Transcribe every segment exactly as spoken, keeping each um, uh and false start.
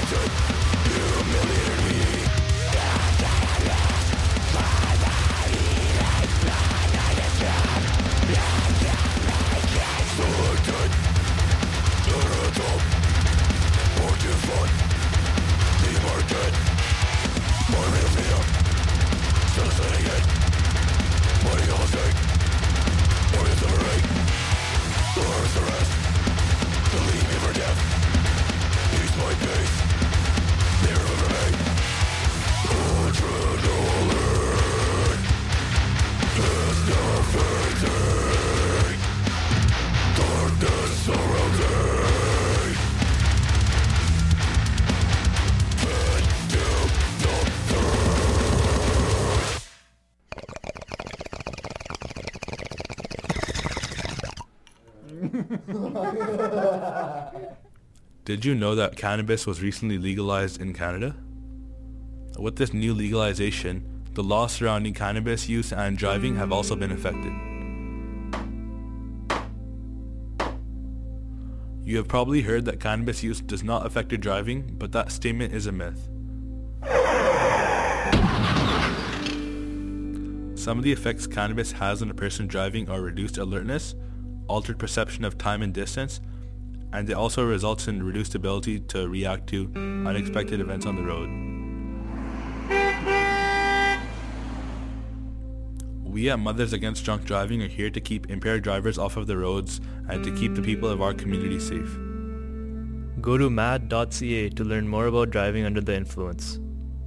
Did you know that cannabis was recently legalized in Canada? With this new legalization, the laws surrounding cannabis use and driving have also been affected. You have probably heard that cannabis use does not affect your driving, but that statement is a myth. Some of the effects cannabis has on a person driving are reduced alertness, altered perception of time and distance, and it also results in reduced ability to react to unexpected events on the road. We at Mothers Against Drunk Driving are here to keep impaired drivers off of the roads and to keep the people of our community safe. Go to mad dot c a to learn more about driving under the influence.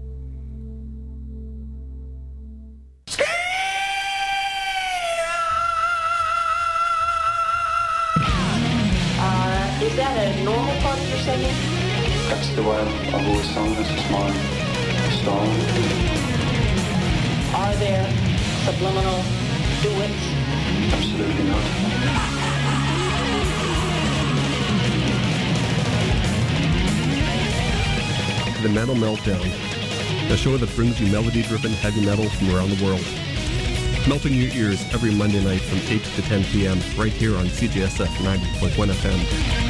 Is that a normal part of your singing? That's the way I've always sung. This is my style. Are there subliminal duets? Absolutely not. The Metal Meltdown, a show that brings you melody-driven heavy metal from around the world. Melting your ears every Monday night from eight to ten p.m. right here on C J S F ninety point one F M.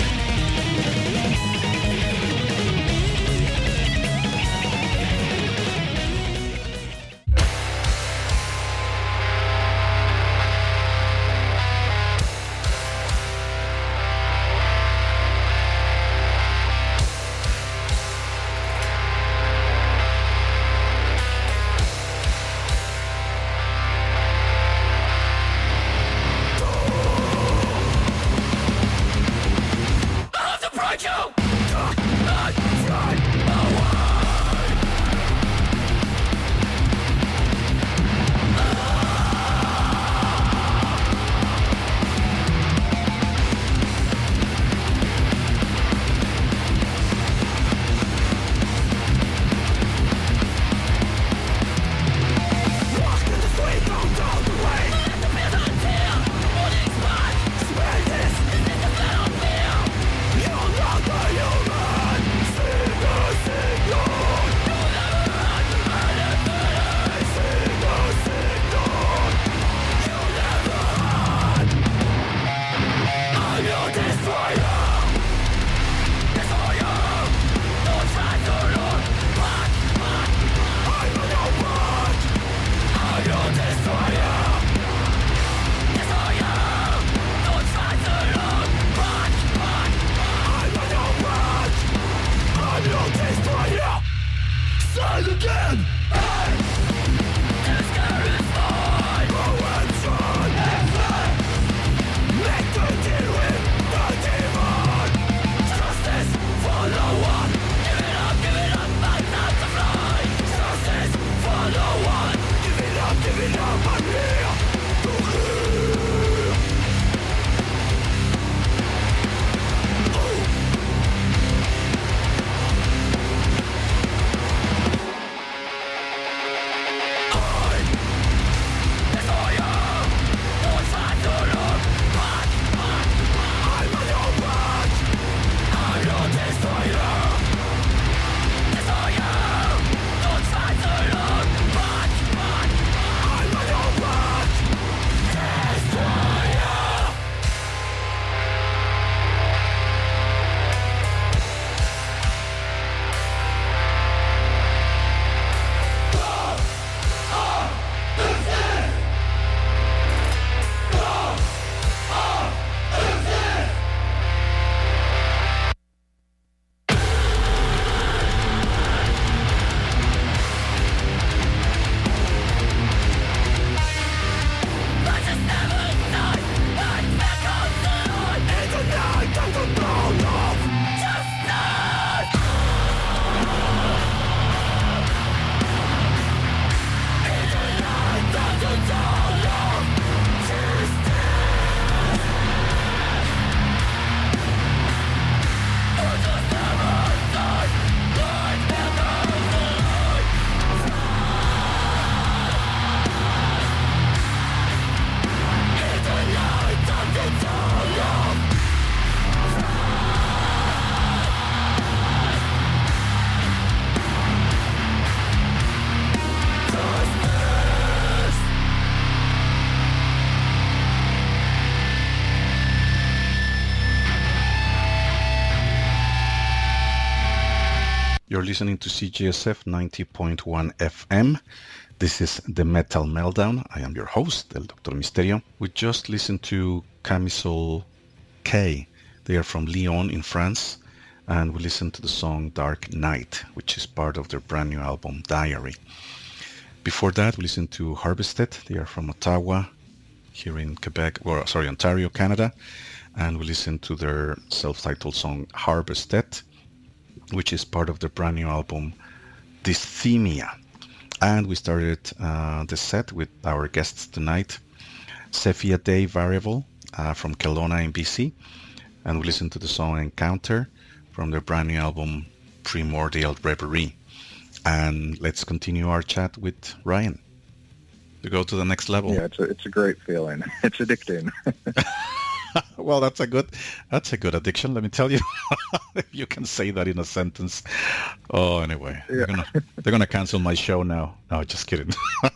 You're listening to C G S F ninety point one F M. This is The Metal Meltdown. I am your host, El Doctor Misterio. We just listened to Camisole K. They are from Lyon in France. And we listened to the song Dark Night, which is part of their brand new album, Diary. Before that, we listened to Harvested. They are from Ottawa, here in Quebec, or sorry, Ontario, Canada. And we listened to their self-titled song, Harvested, which is part of their brand new album, Dysthemia. And we started uh, the set with our guests tonight, Cephia Day Variable uh, from Kelowna in B C. And we listened to the song Encounter from their brand new album, Primordial Reverie. And let's continue our chat with Ryan to go to the next level. Yeah, it's a, it's a great feeling. It's addicting. Well, that's a good that's a good addiction, let me tell you. If you can say that in a sentence. Oh, anyway, yeah. they're gonna they're gonna cancel my show now. No, just kidding.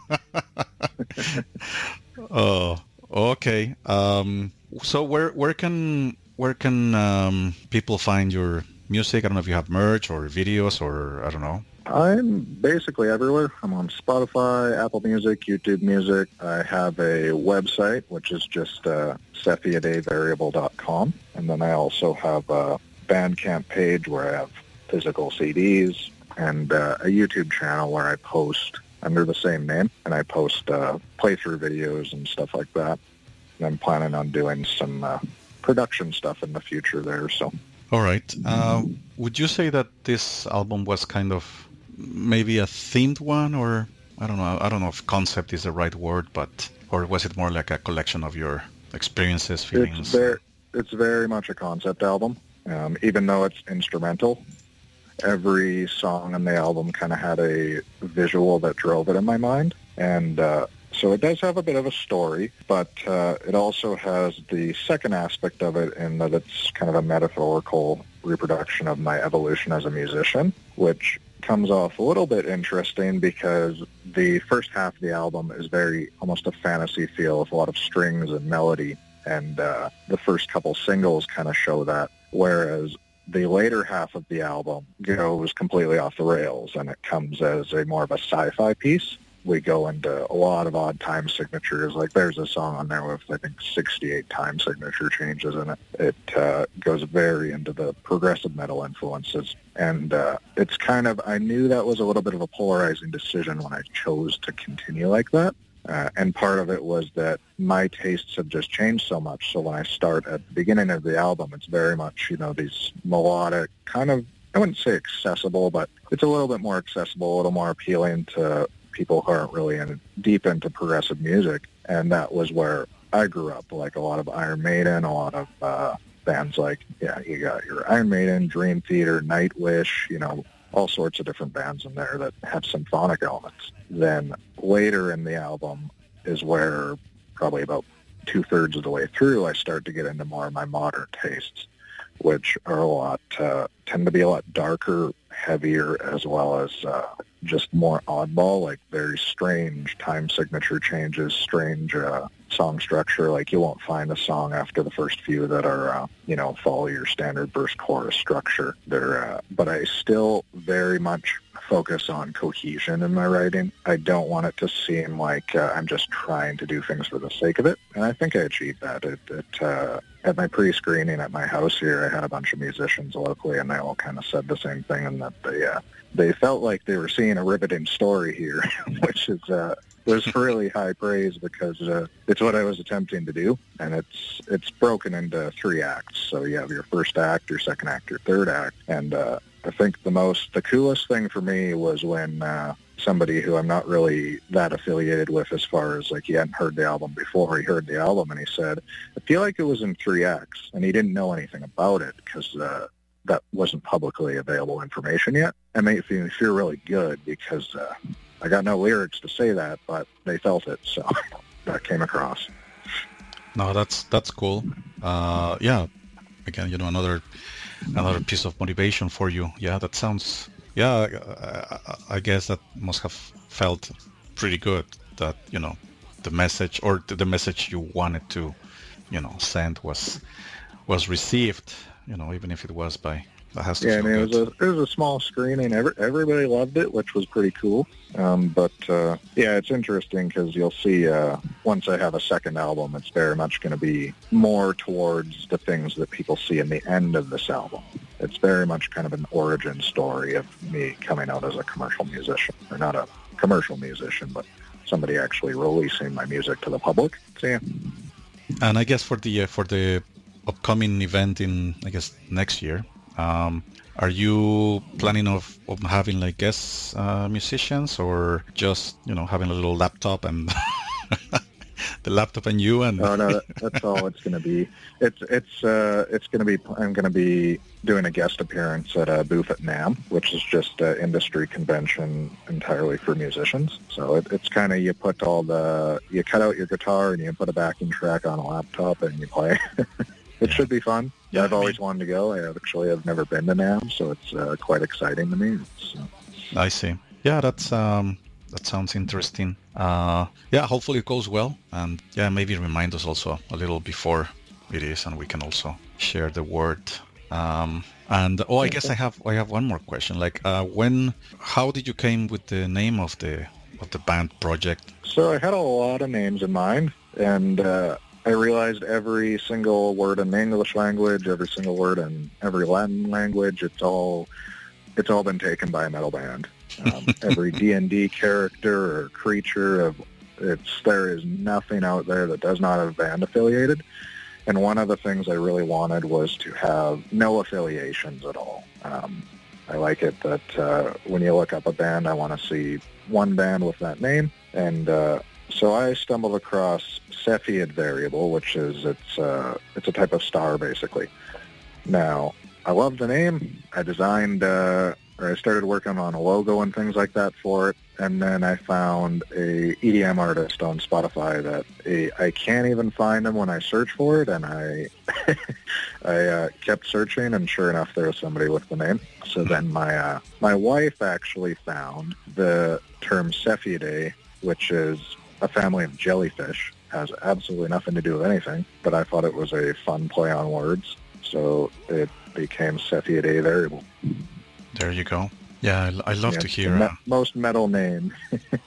Oh, okay. Um, so where where can where can um, people find your music? I don't know if you have merch or videos or I don't know. I'm basically everywhere. I'm on Spotify, Apple Music, YouTube Music. I have a website, which is just uh, cephia day variable dot com. And then I also have a Bandcamp page where I have physical C Ds and uh, a YouTube channel where I post under the same name. And I post uh, playthrough videos and stuff like that. And I'm planning on doing some uh, production stuff in the future there. So. All right. Uh, would you say that this album was kind of maybe a themed one, or I don't know, I don't know if concept is the right word, but, or was it more like a collection of your experiences, feelings? It's very, it's very much a concept album, um, even though it's instrumental. Every song on the album kind of had a visual that drove it in my mind, and uh, so it does have a bit of a story, but uh, it also has the second aspect of it in that it's kind of a metaphorical reproduction of my evolution as a musician, which comes off a little bit interesting because the first half of the album is very almost a fantasy feel with a lot of strings and melody, and uh, the first couple singles kind of show that, whereas the later half of the album goes completely off the rails and it comes as a more of a sci-fi piece. We go into a lot of odd time signatures. Like there's a song on there with, I think, sixty-eight time signature changes in it. It uh, goes very into the progressive metal influences. And uh, it's kind of, I knew that was a little bit of a polarizing decision when I chose to continue like that. Uh, and part of it was that my tastes have just changed so much. So when I start at the beginning of the album, it's very much, you know, these melodic, kind of, I wouldn't say accessible, but it's a little bit more accessible, a little more appealing to people who aren't really in, deep into progressive music. And that was where I grew up, like a lot of Iron Maiden, a lot of uh, bands like, yeah, you got your Iron Maiden, Dream Theater, Nightwish, you know, all sorts of different bands in there that have symphonic elements. Then later in the album is where probably about two-thirds of the way through I start to get into more of my modern tastes, which are a lot, uh, tend to be a lot darker, heavier, as well as uh, just more oddball, like very strange time signature changes, strange uh, song structure. Like you won't find a song after the first few that are, uh, you know, follow your standard verse chorus structure. They're, uh, but I still very much focus on cohesion in my writing. I don't want it to seem like uh, I'm just trying to do things for the sake of it. And I think I achieved that. It, it, uh, at my pre-screening at my house here, I had a bunch of musicians locally, and they all kind of said the same thing, and that they uh, they felt like they were seeing a riveting story here, which is uh, was really high praise because uh, it's what I was attempting to do, and it's it's broken into three acts. So you have your first act, your second act, your third act, and uh, I think the most, the coolest thing for me was when uh, somebody who I'm not really that affiliated with as far as like he hadn't heard the album before, he heard the album and he said, I feel like it was in three acts, and he didn't know anything about it because uh, that wasn't publicly available information yet. It made me feel really good because uh, I got no lyrics to say that, but they felt it, so that came across. No, that's that's cool. Uh, yeah, again, you know, another another piece of motivation for you. Yeah, that sounds. Yeah, I, I guess that must have felt pretty good. That, you know, the message or the message you wanted to, you know, send was was received. You know, even if it was by That has to Yeah, I feel mean, it was good. a it was a small screening. Every, everybody loved it, which was pretty cool. Um, but uh, yeah, it's interesting because you'll see uh, once I have a second album, it's very much going to be more towards the things that people see in the end of this album. It's very much kind of an origin story of me coming out as a commercial musician, or not a commercial musician, but somebody actually releasing my music to the public. So yeah. And I guess for the uh, for the upcoming event in, I guess, next year, um, are you planning of, of having like guest uh, musicians, or just, you know, having a little laptop and the laptop and you and? Oh no, that, that's all it's going to be. It's it's uh, it's going to be. I'm going to be doing a guest appearance at a booth at NAMM, which is just an industry convention entirely for musicians. So it, it's kind of, you put all the, you cut out your guitar and you put a backing track on a laptop and you play. It Yeah. should be fun. Yeah, I've I always mean- wanted to go. I actually have never been to NAMM, so it's uh, quite exciting to me. So. I see. Yeah, that's um, that sounds interesting. Uh, yeah, hopefully it goes well, and yeah, maybe remind us also a little before it is, and we can also share the word. Um, and oh, I guess I have I have one more question. Like, uh, when, how did you came with the name of the of the band project? So I had a lot of names in mind, and uh, I realized every single word in the English language, every single word in every Latin language, it's all it's all been taken by a metal band. Um, every D and D character or creature, of it's there is nothing out there that does not have a band affiliated. And one of the things I really wanted was to have no affiliations at all. Um, I like it that uh, when you look up a band, I want to see one band with that name. And uh, so I stumbled across Cepheid Variable, which is, it's, uh, it's a type of star, basically. Now, I love the name. I designed, uh, or I started working on a logo and things like that for it. And then I found a E D M artist on Spotify that a, I can't even find him when I search for it. And I I uh, kept searching, and sure enough, there was somebody with the name. So then my uh, my wife actually found the term Cephidae, which is a family of jellyfish. Has absolutely nothing to do with anything, but I thought it was a fun play on words. So it became Cephidae Variable. There you go. Yeah, I, I love Yeah, to the hear. me- Uh, most metal name.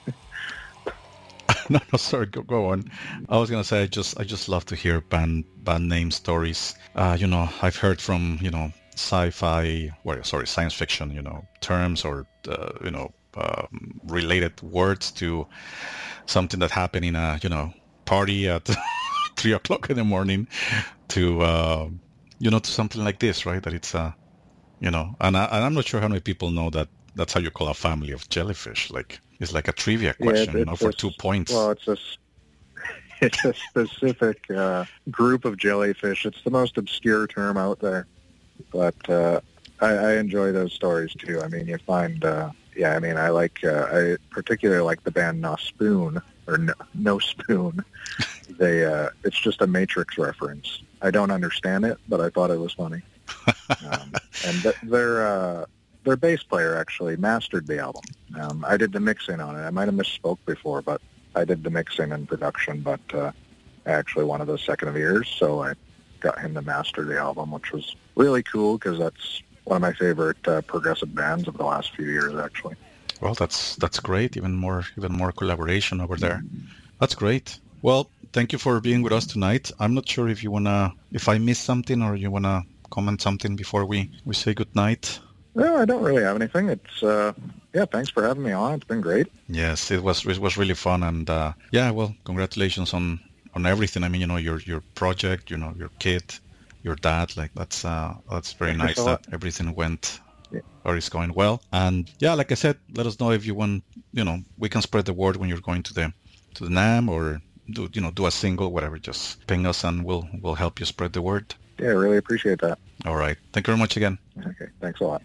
no, no, sorry, go, go on. I was gonna say, I just, I just love to hear band, band name stories. Uh, you know, I've heard from, you know, sci-fi, well, sorry, science fiction, you know, terms or, uh, you know, um, related words to something that happened in a, you know, party at three o'clock in the morning, to, uh, you know, to something like this, right? That it's, uh, you know, and, I, and I'm not sure how many people know that that's how you call a family of jellyfish. Like, it's like a trivia question, Yeah, you know, for a- two points. Well, it's a s- it's a specific uh, group of jellyfish. It's the most obscure term out there, but uh, I, I enjoy those stories too. I mean, you find, uh, yeah, I mean, I like, uh, I particularly like the band No Spoon or No, no Spoon. They, uh, it's just a Matrix reference. I don't understand it, but I thought it was funny. um, and th- their uh, their bass player actually mastered the album. Um, I did the mixing on it. I might have misspoke before, but I did the mixing and production. But uh, I actually wanted the second of ears, so I got him to master the album, which was really cool because that's one of my favorite uh, progressive bands of the last few years, actually. Well, that's that's great. Even more, even more collaboration over there. That's great. Well, thank you for being with us tonight. I'm not sure if you wanna, if I missed something, or you wanna comment something before we, we say good night. No, I don't really have anything. It's uh, yeah. Thanks for having me on. It's been great. Yes, it was it was really fun, and uh, yeah, well, congratulations on, on everything. I mean, you know, your your project, you know, your kid, your dad. Like that's uh, that's very Thank you nice so that much. everything went Yeah. or is going well. And yeah, like I said, let us know if you want. You know, we can spread the word when you're going to the to the NAMM, or do you know do a single, whatever. Just ping us, and we'll we'll help you spread the word. Yeah, I really appreciate that. All right. Thank you very much again. Okay, thanks a lot.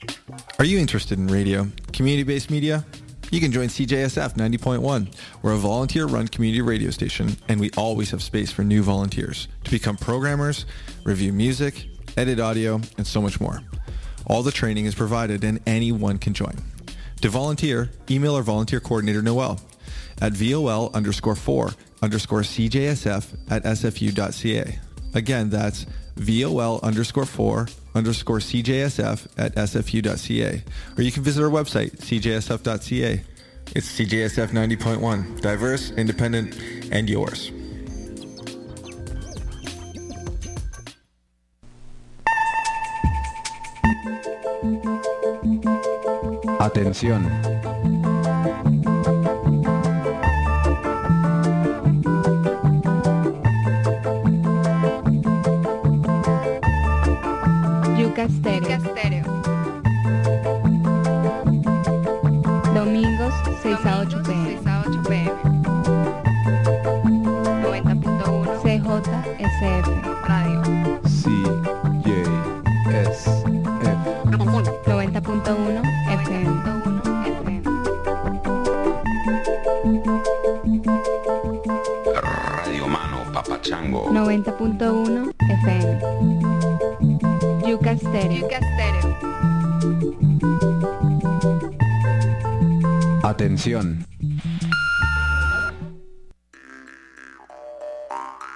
Are you interested in radio, community-based media? You can join C J S F ninety point one. We're a volunteer-run community radio station, and we always have space for new volunteers to become programmers, review music, edit audio, and so much more. All the training is provided, and anyone can join. To volunteer, email our volunteer coordinator, Noel, at vol underscore four underscore CJSF at sfu.ca. Again, that's vol underscore four underscore CJSF at sfu.ca. Or you can visit our website, c j s f dot c a. It's C J S F ninety point one, diverse, independent, and yours. Atención. Yuca Stereo. Domingos seis a ocho p m noventa punto uno C J S F Radio. C J S F. noventa punto uno F M. Radio Mano Papachango. noventa punto uno F M. Yuca Stereo. Yuca Stereo. Atención.